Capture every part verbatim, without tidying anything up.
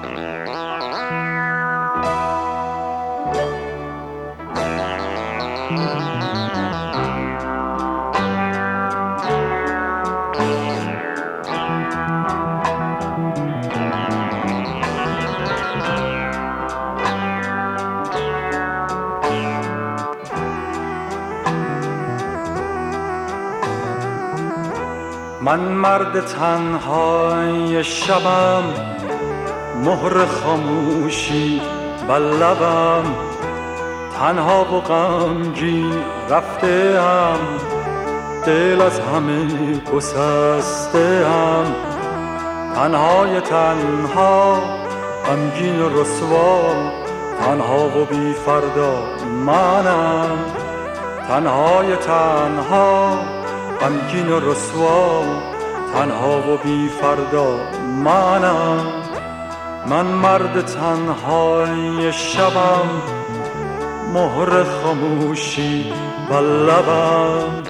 من مرد تنهای شبم، مهر خاموشی بر لبم، تنها و غمگین رفته ام، دل از همه گسسته ام، تنهای تنها غمگین و رسوا، تنها و بی فردا منم، تنهای تنها غمگین و رسوا، تنها و بی فردا منم. من مرد تنهای شبم، مهر خاموشی بر لبم.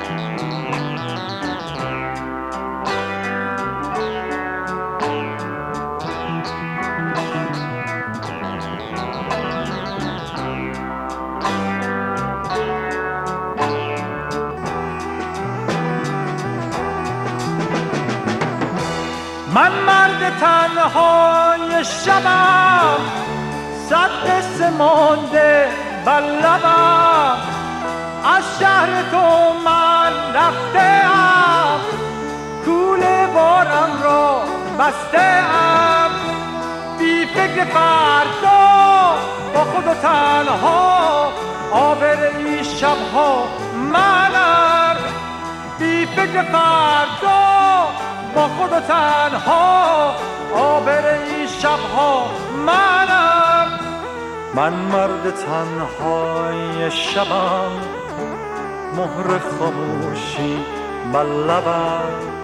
من مرد تنهای شبم، صد قصه مانده بر لبم، از شهر تو من رفته‌ام، کوله بارم را بسته‌ام، بی فکر فردا با خود و تنها، آبر این شبها منم، بی فکر فردا با خود و تنها، آبر این شبها منم. من مرد تنهای شبم، مهر خاموشی بر لبم.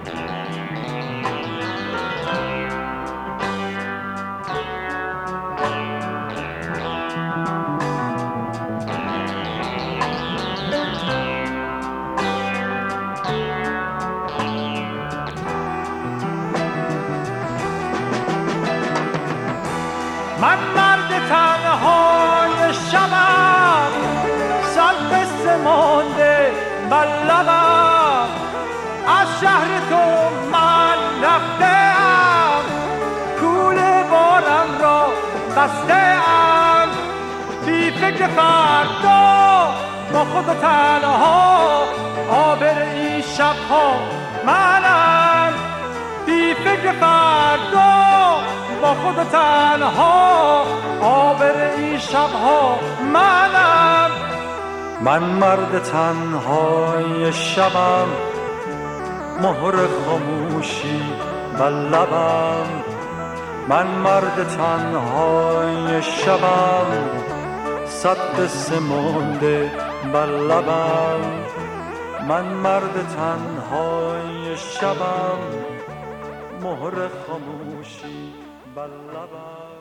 من مرد تنهای شبم، صد قصه مانده بر لبم، از شهر تو من رفته‌ام، کوله بارم را بسته‌ام، بی فکر فردا با خود و تنها، آبر این شبها منم، بی فکر فردا با خود و تنها، آبر این شبها منم. من مرد تنهای شبم، مهر خاموشی بر لبم. من مرد تنهای شبم، صد قصه مانده بر لبم. من مرد تنهای شبم، مهر خاموشی بر لبم.